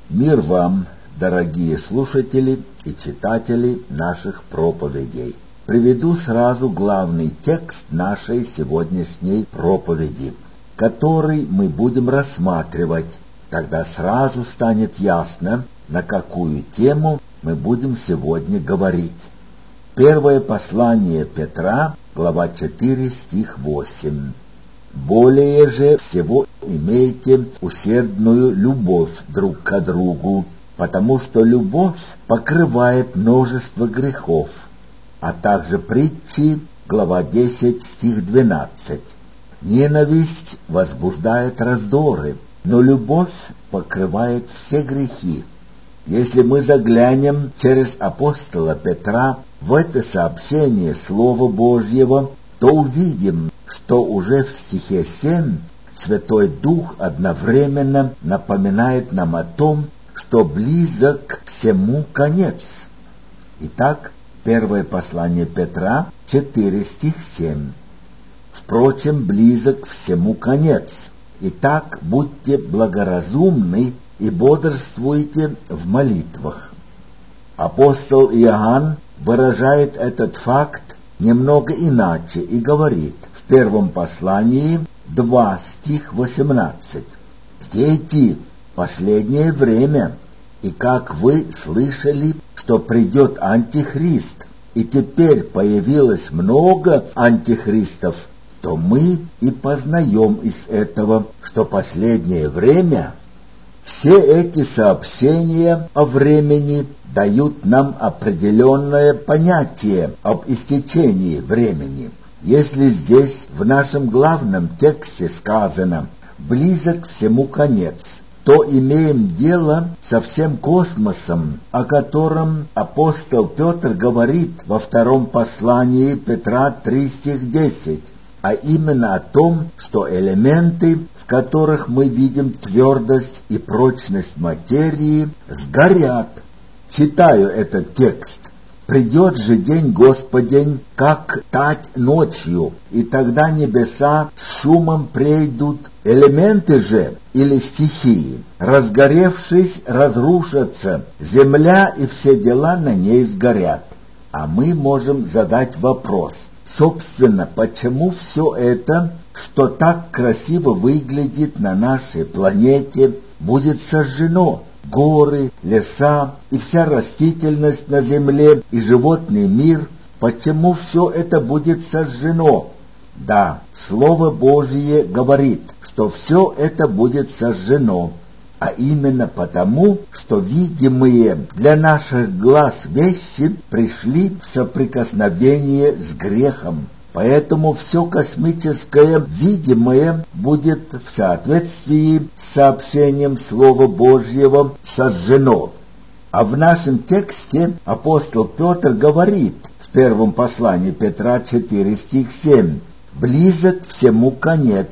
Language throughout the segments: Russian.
Мир вам, дорогие слушатели и читатели наших проповедей. Приведу сразу главный текст нашей сегодняшней проповеди, который мы будем рассматривать. Тогда сразу станет ясно, на какую тему мы будем сегодня говорить. Первое послание Петра, глава 4, стих 8. «Более же всего имейте усердную любовь друг к другу, потому что любовь покрывает множество грехов». А также притчи, глава 10, стих 12. «Ненависть возбуждает раздоры, но любовь покрывает все грехи». Если мы заглянем через апостола Петра в это сообщение Слова Божьего, то увидим, что уже в стихе 7 Святой Дух одновременно напоминает нам о том, что близок всему конец. Итак, первое послание Петра, 4 стих 7. «Впрочем, близок всему конец. Итак, будьте благоразумны и бодрствуйте в молитвах». Апостол Иоанн выражает этот факт немного иначе и говорит в первом послании 2 стих 18: «Дети, последнее время, и как вы слышали, что придет Антихрист, и теперь появилось много антихристов, то мы и познаем из этого, что последнее время». Все эти сообщения о времени дают нам определенное понятие об истечении времени. Если здесь в нашем главном тексте сказано «близок всему конец», то имеем дело со всем космосом, о котором апостол Петр говорит во втором послании Петра 3 стих 10, а именно о том, что элементы, в которых мы видим твердость и прочность материи, сгорят. Читаю этот текст. «Придет же день Господень, как тать ночью, и тогда небеса с шумом прейдут, элементы же, или стихии, разгоревшись, разрушатся, земля и все дела на ней сгорят». А мы можем задать вопрос: собственно, почему все это, что так красиво выглядит на нашей планете, будет сожжено? Горы, леса и вся растительность на земле и животный мир, почему все это будет сожжено? Да, Слово Божие говорит, что все это будет сожжено, а именно потому, что видимые для наших глаз вещи пришли в соприкосновение с грехом. Поэтому все космическое видимое будет в соответствии с сообщением Слова Божьего сожжено. А в нашем тексте апостол Петр говорит в первом послании Петра 4 стих 7: «Близок всему конец,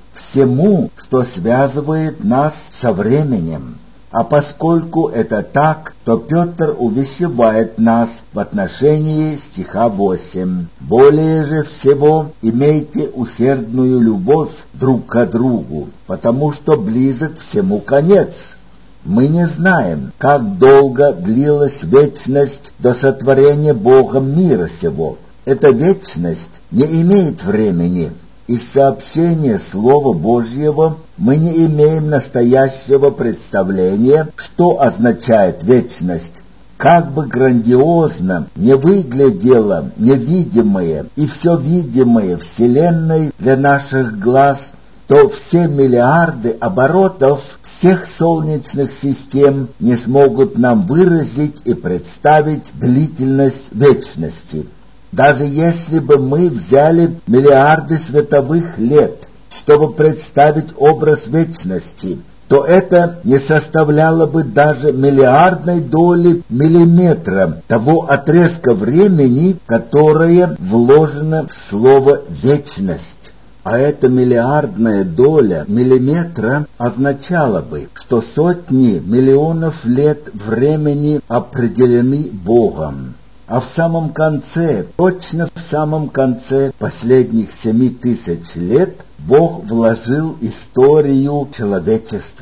всему, что связывает нас со временем». А поскольку это так, то Петр увещевает нас в отношении стиха 8. «Более же всего имейте усердную любовь друг к другу, потому что близок всему конец». Мы не знаем, как долго длилась вечность до сотворения Богом мира сего. Эта вечность не имеет времени. Из сообщения Слова Божьего мы не имеем настоящего представления, что означает вечность. Как бы грандиозно не выглядело невидимое и все видимое Вселенной для наших глаз, то все миллиарды оборотов всех солнечных систем не смогут нам выразить и представить длительность вечности. Даже если бы мы взяли миллиарды световых лет, чтобы представить образ вечности, то это не составляло бы даже миллиардной доли миллиметра того отрезка времени, которое вложено в слово «вечность». А эта миллиардная доля миллиметра означала бы, что сотни миллионов лет времени определены Богом. А в самом конце, точно в самом конце последних 7000 лет, Бог вложил историю человечества.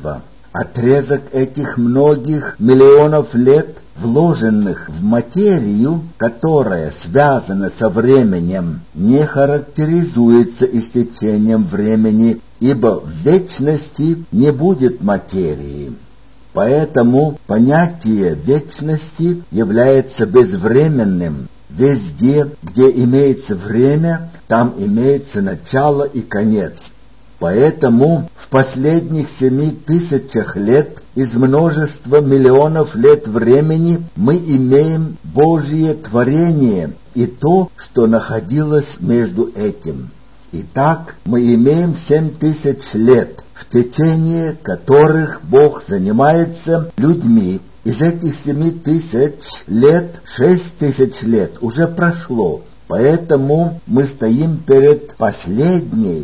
Отрезок этих многих миллионов лет, вложенных в материю, которая связана со временем, не характеризуется истечением времени, ибо в вечности не будет материи. Поэтому понятие вечности является безвременным. Везде, где имеется время, там имеется начало и конец. Поэтому в последних 7000 лет из множества миллионов лет времени мы имеем Божье творение и то, что находилось между этим. Итак, мы имеем 7000 лет, в течение которых Бог занимается людьми. Из этих 7000 лет 6000 лет уже прошло. Поэтому мы стоим перед последней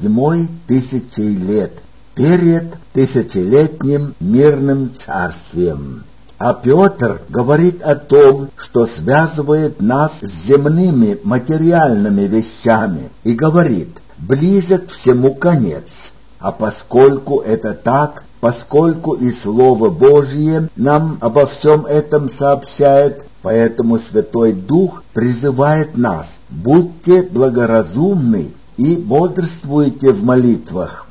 7000 лет, перед тысячелетним мирным царствием. А Петр говорит о том, что связывает нас с земными материальными вещами, и говорит: «Близок всему конец». А поскольку это так, поскольку и Слово Божье нам обо всем этом сообщает, поэтому Святой Дух призывает нас: будьте благоразумны и бодрствуйте в молитвах.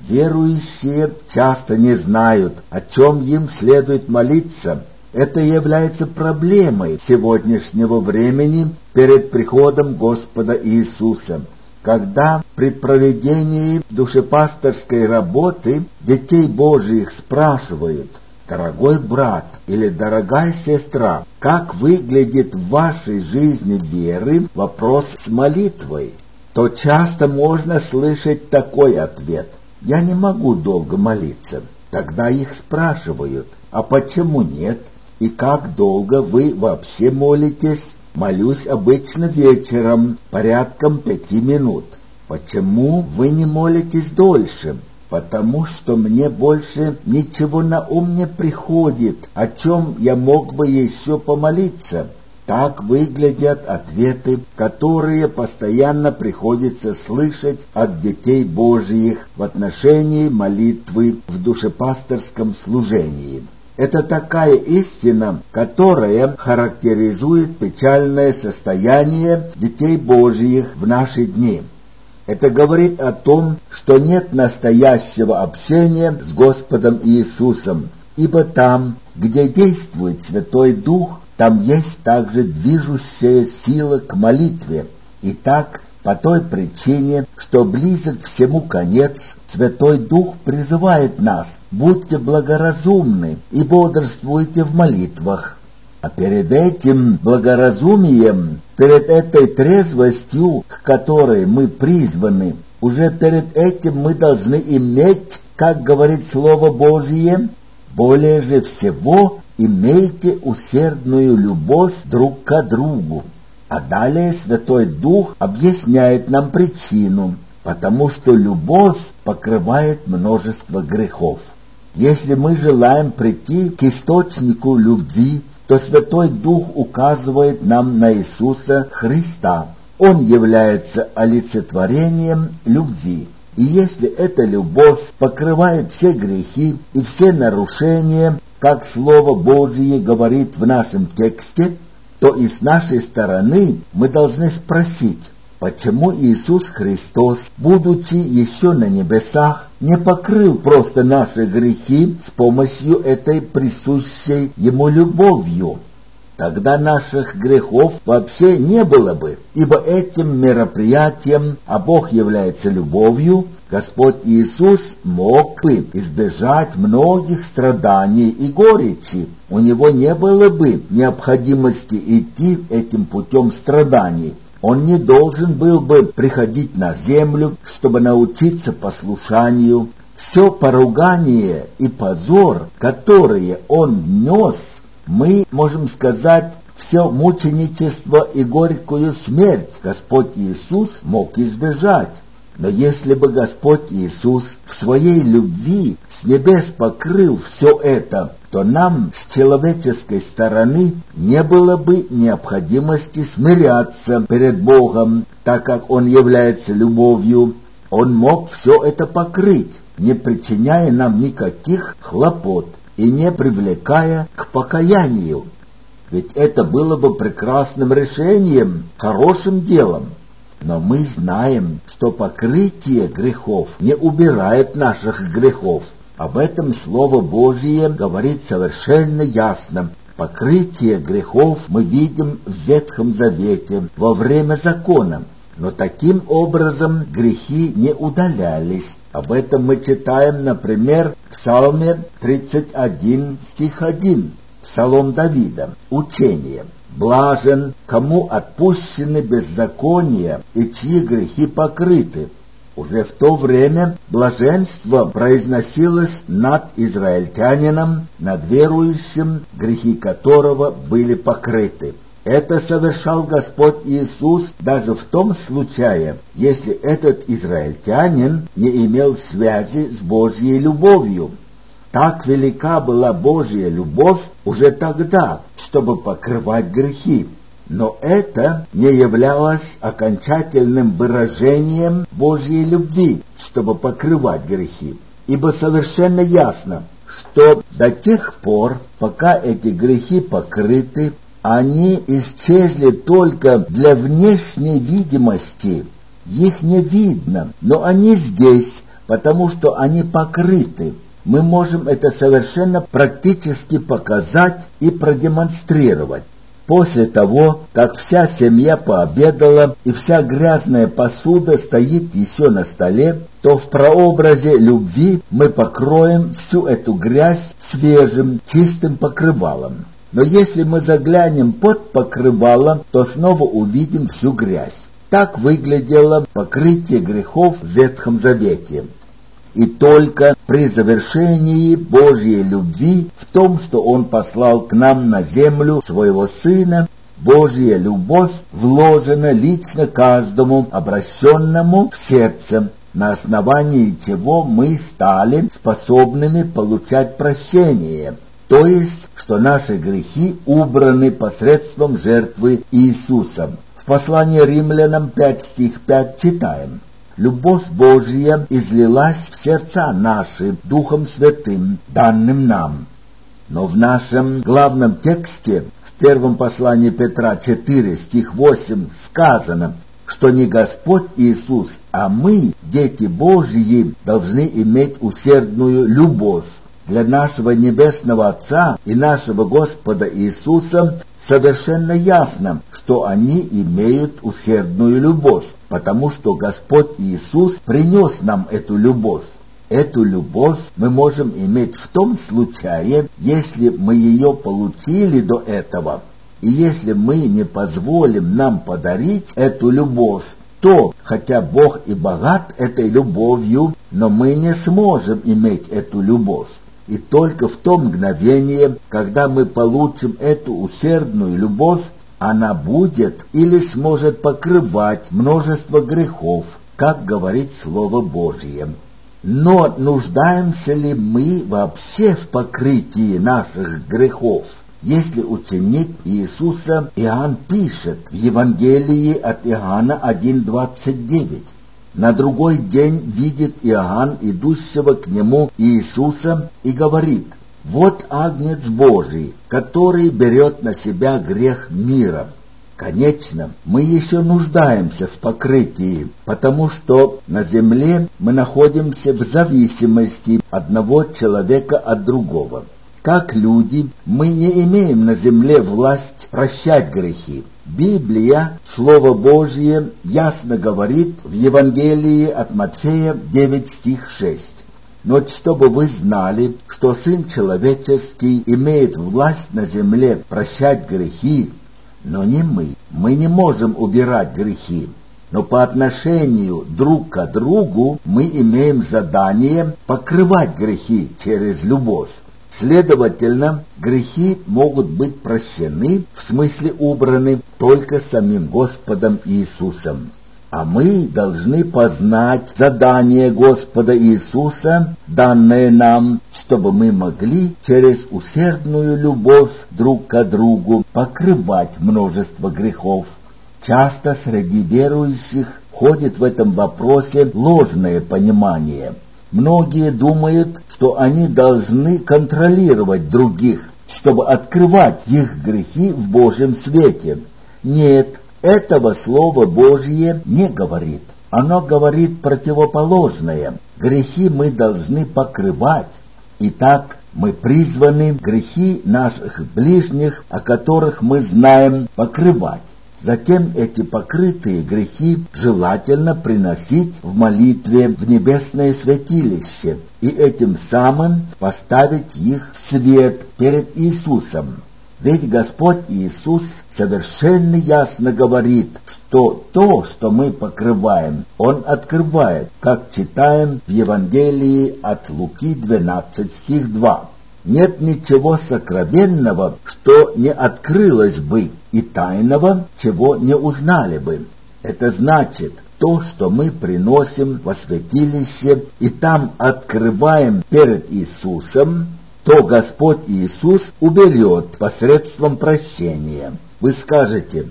Верующие часто не знают, о чем им следует молиться. Это является проблемой сегодняшнего времени перед приходом Господа Иисуса. Когда при проведении душепасторской работы детей Божьих спрашивают: «Дорогой брат или дорогая сестра, как выглядит в вашей жизни веры вопрос с молитвой?», то часто можно слышать такой ответ: «Я не могу долго молиться». Тогда их спрашивают: «А почему нет? И как долго вы вообще молитесь?» «Молюсь обычно вечером, порядком 5 минут». «Почему вы не молитесь дольше?» «Потому что мне больше ничего на ум не приходит, о чем я мог бы еще помолиться». Так выглядят ответы, которые постоянно приходится слышать от детей Божьих в отношении молитвы в душепасторском служении. Это такая истина, которая характеризует печальное состояние детей Божьих в наши дни. Это говорит о том, что нет настоящего общения с Господом Иисусом, ибо там, где действует Святой Дух, там есть также движущая сила к молитве. Итак, по той причине, что близок всему конец, Святой Дух призывает нас: будьте благоразумны и бодрствуйте в молитвах. А перед этим благоразумием, перед этой трезвостью, к которой мы призваны, уже перед этим мы должны иметь, как говорит Слово Божье: «Более же всего имейте усердную любовь друг к другу». А далее Святой Дух объясняет нам причину: потому что любовь покрывает множество грехов. Если мы желаем прийти к источнику любви, то Святой Дух указывает нам на Иисуса Христа. Он является олицетворением любви. И если эта любовь покрывает все грехи и все нарушения, как Слово Божие говорит в нашем тексте, то и с нашей стороны мы должны спросить: почему Иисус Христос, будучи еще на небесах, не покрыл просто наши грехи с помощью этой присущей Ему любовью? Тогда наших грехов вообще не было бы, ибо этим мероприятием, а Бог является любовью, Господь Иисус мог бы избежать многих страданий и горечи. У Него не было бы необходимости идти этим путем страданий. Он не должен был бы приходить на землю, чтобы научиться послушанию. Все поругание и позор, которые Он нес, мы можем сказать, все мученичество и горькую смерть Господь Иисус мог избежать. Но если бы Господь Иисус в своей любви с небес покрыл все это, то нам с человеческой стороны не было бы необходимости смиряться перед Богом, так как Он является любовью. Он мог все это покрыть. не причиняя нам никаких хлопот и не привлекая к покаянию. Ведь это было бы прекрасным решением, хорошим делом. Но мы знаем, что покрытие грехов не убирает наших грехов. Об этом Слово Божие говорит совершенно ясно. Покрытие грехов мы видим в Ветхом Завете, во время закона. Но таким образом грехи не удалялись. Об этом мы читаем, например, в Псалме 31, стих 1, Псалом Давида, учение. «Блажен, кому отпущены беззакония и чьи грехи покрыты». Уже в то время блаженство произносилось над израильтянином, над верующим, грехи которого были покрыты. Это совершал Господь Иисус даже в том случае, если этот израильтянин не имел связи с Божьей любовью. Так велика была Божья любовь уже тогда, чтобы покрывать грехи. Но это не являлось окончательным выражением Божьей любви, чтобы покрывать грехи. Ибо совершенно ясно, что до тех пор, пока эти грехи покрыты, они исчезли только для внешней видимости. Их не видно, но они здесь, потому что они покрыты. Мы можем это совершенно практически показать и продемонстрировать. После того, как вся семья пообедала и вся грязная посуда стоит еще на столе, то в прообразе любви мы покроем всю эту грязь свежим, чистым покрывалом. Но если мы заглянем под покрывало, то снова увидим всю грязь. Так выглядело покрытие грехов в Ветхом Завете. И только при завершении Божьей любви в том, что Он послал к нам на землю Своего Сына, Божья любовь вложена лично каждому обращенному в сердце, на основании чего мы стали способными получать прощение, то есть, что наши грехи убраны посредством жертвы Иисуса. В послании Римлянам 5 стих 5 читаем: «Любовь Божья излилась в сердца наши Духом Святым, данным нам». Но в нашем главном тексте, в первом послании Петра 4, стих 8, сказано, что не Господь Иисус, а мы, дети Божьи, должны иметь усердную любовь. Для нашего Небесного Отца и нашего Господа Иисуса совершенно ясно, что они имеют усердную любовь, потому что Господь Иисус принес нам эту любовь. Эту любовь мы можем иметь в том случае, если мы ее получили до этого. И если мы не позволим нам подарить эту любовь, то, хотя Бог и богат этой любовью, но мы не сможем иметь эту любовь. И только в то мгновение, когда мы получим эту усердную любовь, она будет или сможет покрывать множество грехов, как говорит Слово Божье. Но нуждаемся ли мы вообще в покрытии наших грехов? Если ученик Иисуса Иоанн пишет в Евангелии от Иоанна 1:29, на другой день видит Иоанн идущего к нему Иисуса и говорит: «Вот Агнец Божий, который берет на себя грех мира». Конечно, мы еще нуждаемся в покрытии, потому что на земле мы находимся в зависимости одного человека от другого. Как люди, мы не имеем на земле власть прощать грехи. Библия, Слово Божье, ясно говорит в Евангелии от Матфея 9 стих 6. «Но чтобы вы знали, что Сын Человеческий имеет власть на земле прощать грехи, но не мы. Мы не можем убирать грехи. Но по отношению друг к другу мы имеем задание покрывать грехи через любовь. Следовательно, грехи могут быть прощены, в смысле убраны, только самим Господом Иисусом. А мы должны познать задание Господа Иисуса, данное нам, чтобы мы могли через усердную любовь друг к другу покрывать множество грехов. Часто среди верующих ходит в этом вопросе ложное понимание. Многие думают, что они должны контролировать других, чтобы открывать их грехи в Божьем свете. Нет, этого Слово Божье не говорит. Оно говорит противоположное. Грехи мы должны покрывать. Итак, мы призваны грехи наших ближних, о которых мы знаем, покрывать. Затем эти покрытые грехи желательно приносить в молитве в небесное святилище и этим самым поставить их в свет перед Иисусом. Ведь Господь Иисус совершенно ясно говорит, что то, что мы покрываем, Он открывает, как читаем в Евангелии от Луки 12, стих 2. Нет ничего сокровенного, что не открылось бы, и тайного, чего не узнали бы. Это значит, то, что мы приносим во святилище и там открываем перед Иисусом, то Господь Иисус уберет посредством прощения. Вы скажете: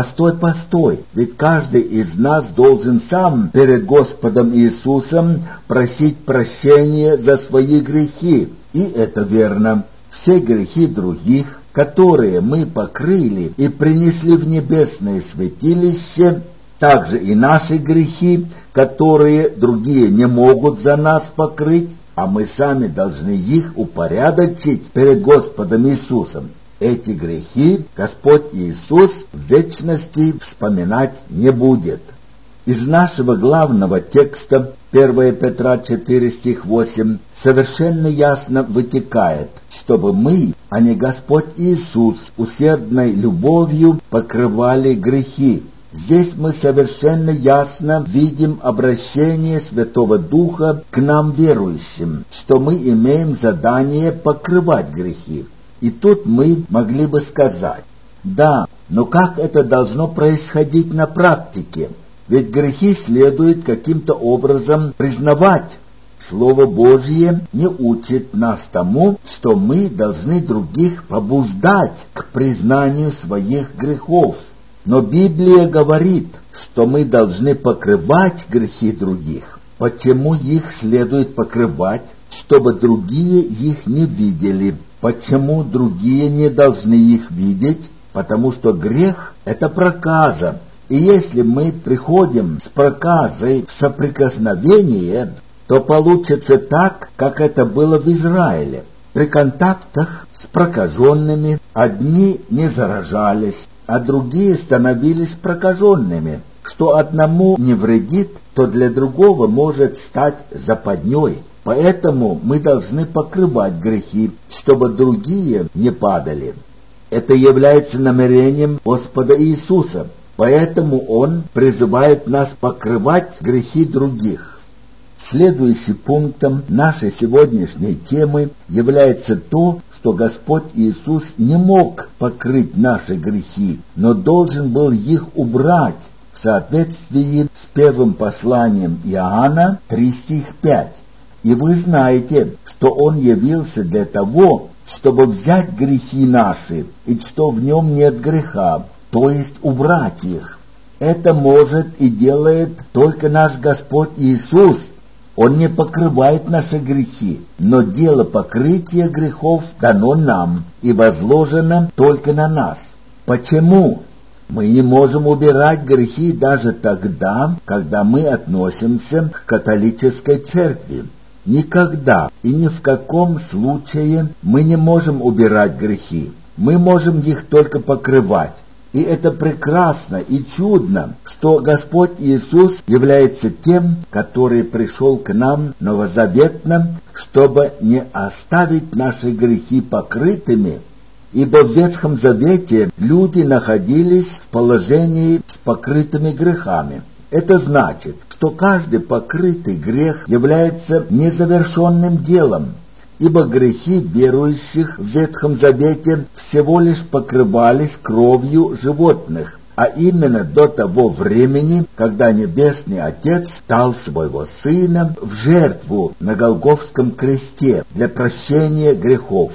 постой, ведь каждый из нас должен сам перед Господом Иисусом просить прощения за свои грехи. И это верно. Все грехи других, которые мы покрыли и принесли в небесное святилище, также и наши грехи, которые другие не могут за нас покрыть, а мы сами должны их упорядочить перед Господом Иисусом. Эти грехи Господь Иисус в вечности вспоминать не будет. Из нашего главного текста 1 Петра 4, стих 8 совершенно ясно вытекает, чтобы мы, а не Господь Иисус, усердной любовью покрывали грехи. Здесь мы совершенно ясно видим обращение Святого Духа к нам, верующим, что мы имеем задание покрывать грехи. И тут мы могли бы сказать: да, но как это должно происходить на практике? Ведь грехи следует каким-то образом признавать. Слово Божье не учит нас тому, что мы должны других побуждать к признанию своих грехов. Но Библия говорит, что мы должны покрывать грехи других. Почему их следует покрывать? Чтобы другие их не видели. Почему другие не должны их видеть? Потому что грех – это проказа. И если мы приходим с проказой в соприкосновение, то получится так, как это было в Израиле. При контактах с прокаженными одни не заражались, а другие становились прокаженными. Что одному не вредит, то для другого может стать западней. Поэтому мы должны покрывать грехи, чтобы другие не падали. Это является намерением Господа Иисуса. Поэтому Он призывает нас покрывать грехи других. Следующим пунктом нашей сегодняшней темы является то, что Господь Иисус не мог покрыть наши грехи, но должен был их убрать в соответствии с первым посланием Иоанна 3 стих 5. И вы знаете, что Он явился для того, чтобы взять грехи наши, и что в Нем нет греха, то есть убрать их. Это может и делает только наш Господь Иисус. Он не покрывает наши грехи, но дело покрытия грехов дано нам и возложено только на нас. Почему? Мы не можем убирать грехи даже тогда, когда мы относимся к католической церкви. Никогда и ни в каком случае мы не можем убирать грехи. Мы можем их только покрывать. И это прекрасно и чудно, что Господь Иисус является тем, который пришел к нам новозаветно, чтобы не оставить наши грехи покрытыми. Ибо в Ветхом Завете люди находились в положении с покрытыми грехами. Это значит, что каждый покрытый грех является незавершенным делом, ибо грехи верующих в Ветхом Завете всего лишь покрывались кровью животных, а именно до того времени, когда Небесный Отец дал своего Сына в жертву на Голгофском кресте для прощения грехов.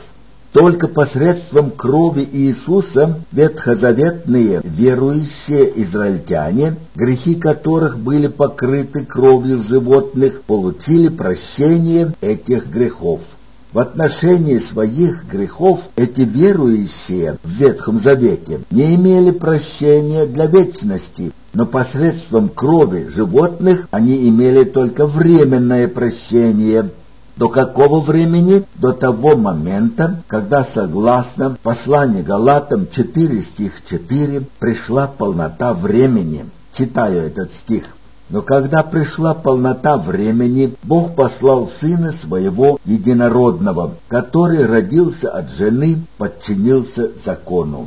Только посредством крови Иисуса ветхозаветные верующие израильтяне, грехи которых были покрыты кровью животных, получили прощение этих грехов. В отношении своих грехов эти верующие в Ветхом Завете не имели прощения для вечности, но посредством крови животных они имели только временное прощение. До какого времени? До того момента, когда, согласно посланию Галатам 4 стих 4, пришла полнота времени. Читаю этот стих. Но когда пришла полнота времени, Бог послал Сына Своего Единородного, который родился от жены, подчинился закону.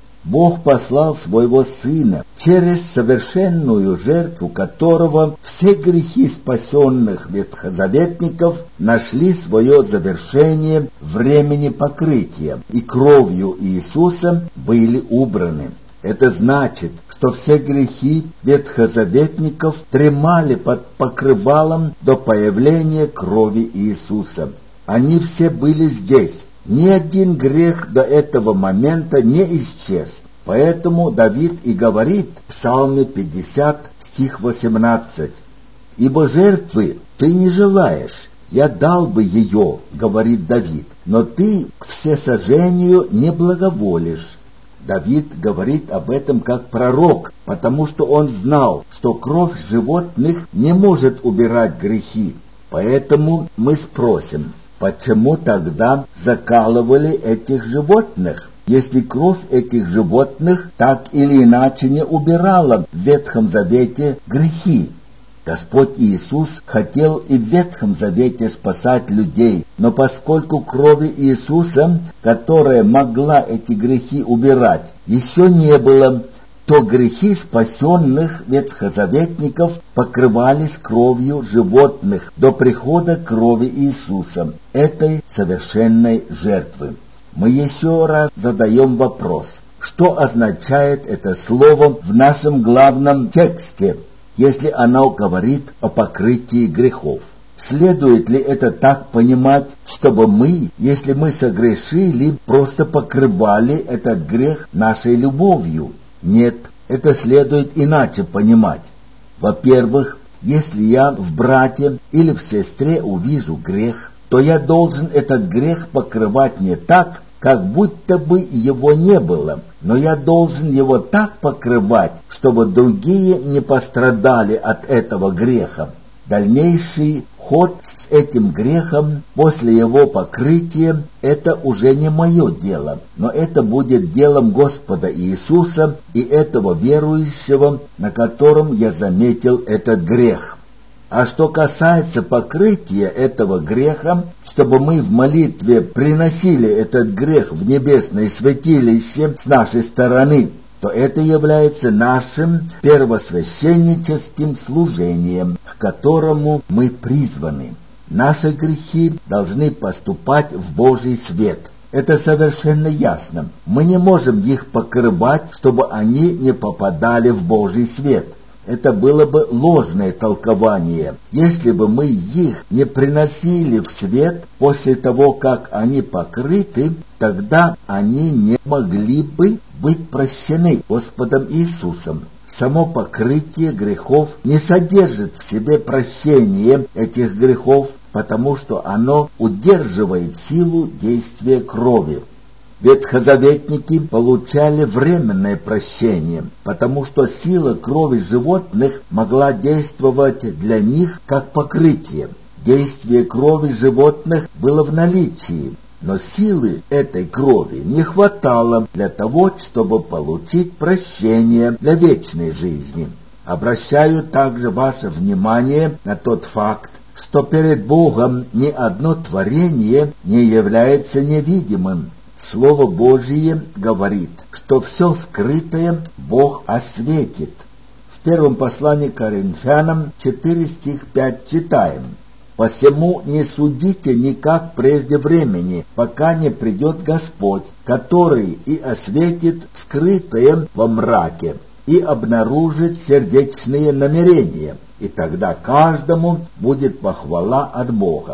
Бог послал Своего Сына, через совершенную жертву которого все грехи спасенных ветхозаветников нашли свое завершение времени покрытия и кровью Иисуса были убраны. Это значит, что все грехи ветхозаветников дремали под покрывалом до появления крови Иисуса. Они все были здесь. Ни один грех до этого момента не исчез. Поэтому Давид и говорит в Псалме 50, стих 18: «Ибо жертвы ты не желаешь, я дал бы ее, говорит Давид, но ты к всесожжению не благоволишь». Давид говорит об этом как пророк, потому что он знал, что кровь животных не может убирать грехи. Поэтому мы спросим, почему тогда закалывали этих животных, если кровь этих животных так или иначе не убирала в Ветхом Завете грехи? Господь Иисус хотел и в Ветхом Завете спасать людей, но поскольку крови Иисуса, которая могла эти грехи убирать, еще не было, то грехи спасенных ветхозаветников покрывались кровью животных до прихода крови Иисуса, этой совершенной жертвы. Мы еще раз задаем вопрос, что означает это слово в нашем главном тексте, если оно говорит о покрытии грехов? Следует ли это так понимать, чтобы мы, если мы согрешили, просто покрывали этот грех нашей любовью? Нет, это следует иначе понимать. Во-первых, если я в брате или в сестре увижу грех, то я должен этот грех покрывать не так, как будто бы его не было, но я должен его так покрывать, чтобы другие не пострадали от этого греха. Дальнейший ход с этим грехом после его покрытия – это уже не мое дело, но это будет делом Господа Иисуса и этого верующего, на котором я заметил этот грех. А что касается покрытия этого греха, чтобы мы в молитве приносили этот грех в небесное святилище с нашей стороны, то это является нашим первосвященническим служением, к которому мы призваны. Наши грехи должны поступать в Божий свет. Это совершенно ясно. Мы не можем их покрывать, чтобы они не попадали в Божий свет. Это было бы ложное толкование, если бы мы их не приносили в свет после того, как они покрыты, тогда они не могли бы быть прощены Господом Иисусом. Само покрытие грехов не содержит в себе прощение этих грехов, потому что оно удерживает силу действия крови. Ветхозаветники получали временное прощение, потому что сила крови животных могла действовать для них как покрытие. Действие крови животных было в наличии, но силы этой крови не хватало для того, чтобы получить прощение для вечной жизни. Обращаю также ваше внимание на тот факт, что перед Богом ни одно творение не является невидимым. Слово Божие говорит, что все скрытое Бог осветит. В первом послании к Коринфянам 4 стих 5 читаем: «Посему не судите никак прежде времени, пока не придет Господь, который и осветит скрытое во мраке, и обнаружит сердечные намерения, и тогда каждому будет похвала от Бога».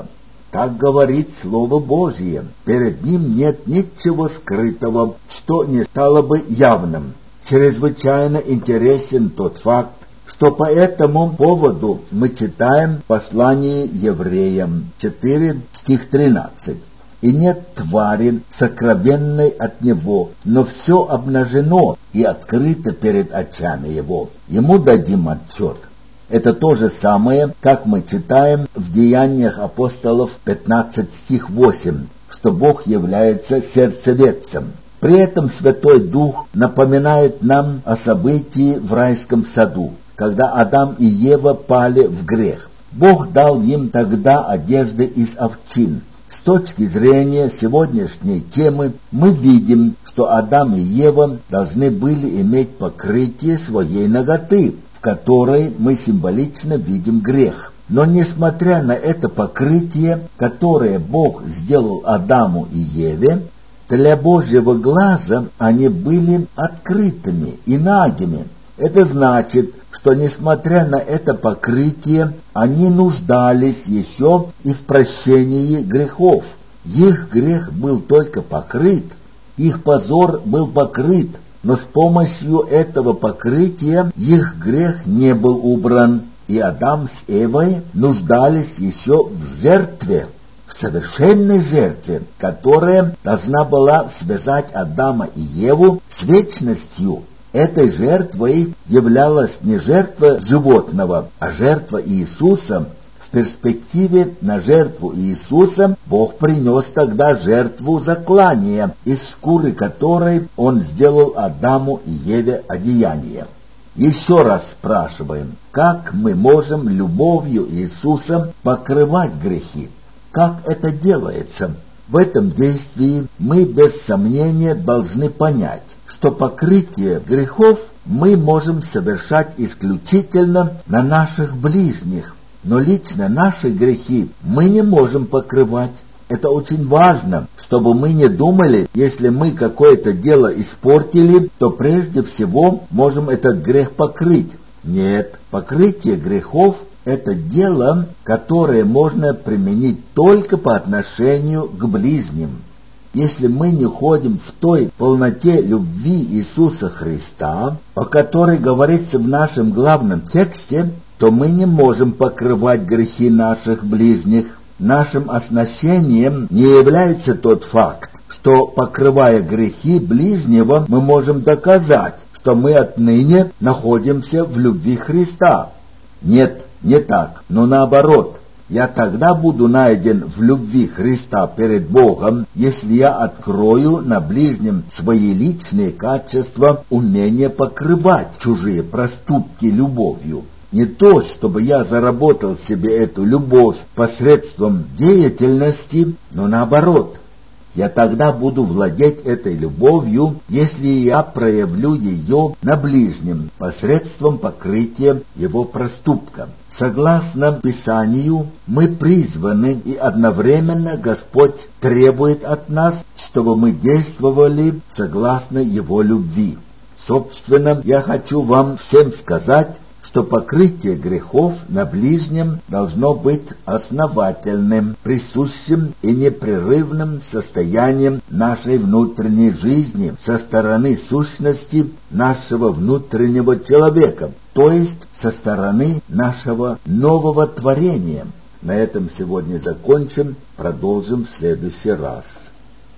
Так говорит Слово Божье. Перед Ним нет ничего скрытого, что не стало бы явным. Чрезвычайно интересен тот факт, что по этому поводу мы читаем послание евреям 4, стих 13. «И нет твари, сокровенной от Него, но все обнажено и открыто перед очами Его. Ему дадим отчет». Это то же самое, как мы читаем в Деяниях апостолов 15, стих 8, что Бог является сердцеведцем. При этом Святой Дух напоминает нам о событии в райском саду, когда Адам и Ева пали в грех. Бог дал им тогда одежды из овчин. С точки зрения сегодняшней темы мы видим, что Адам и Ева должны были иметь покрытие своей наготы, в которой мы символично видим грех. Но несмотря на это покрытие, которое Бог сделал Адаму и Еве, для Божьего глаза они были открытыми и нагими. Это значит, что несмотря на это покрытие, они нуждались еще и в прощении грехов. Их грех был только покрыт, их позор был покрыт, но с помощью этого покрытия их грех не был убран, и Адам с Евой нуждались еще в жертве, в совершенной жертве, которая должна была связать Адама и Еву с вечностью. Этой жертвой являлась не жертва животного, а жертва Иисуса. В перспективе на жертву Иисуса Бог принес тогда жертву заклания, из шкуры которой Он сделал Адаму и Еве одеяние. Еще раз спрашиваем, как мы можем любовью Иисуса покрывать грехи? Как это делается? В этом действии мы без сомнения должны понять, что покрытие грехов мы можем совершать исключительно на наших ближних, но лично наши грехи мы не можем покрывать. Это очень важно, чтобы мы не думали, если мы какое-то дело испортили, то прежде всего можем этот грех покрыть. Нет, покрытие грехов – это дело, которое можно применить только по отношению к ближним. Если мы не ходим в той полноте любви Иисуса Христа, о которой говорится в нашем главном тексте, то мы не можем покрывать грехи наших ближних. Нашим оснащением не является тот факт, что, покрывая грехи ближнего, мы можем доказать, что мы отныне находимся в любви Христа. Нет, не так, но наоборот. Я тогда буду найден в любви Христа перед Богом, если я открою на ближнем свои личные качества, умение покрывать чужие проступки любовью. Не то, чтобы я заработал себе эту любовь посредством деятельности, но наоборот. Я тогда буду владеть этой любовью, если я проявлю ее на ближнем посредством покрытия его проступка. Согласно Писанию, мы призваны, и одновременно Господь требует от нас, чтобы мы действовали согласно Его любви. Собственно, я хочу вам всем сказать, что покрытие грехов на ближнем должно быть основательным, присущим и непрерывным состоянием нашей внутренней жизни со стороны сущности нашего внутреннего человека, то есть со стороны нашего нового творения. На этом сегодня закончим, продолжим в следующий раз.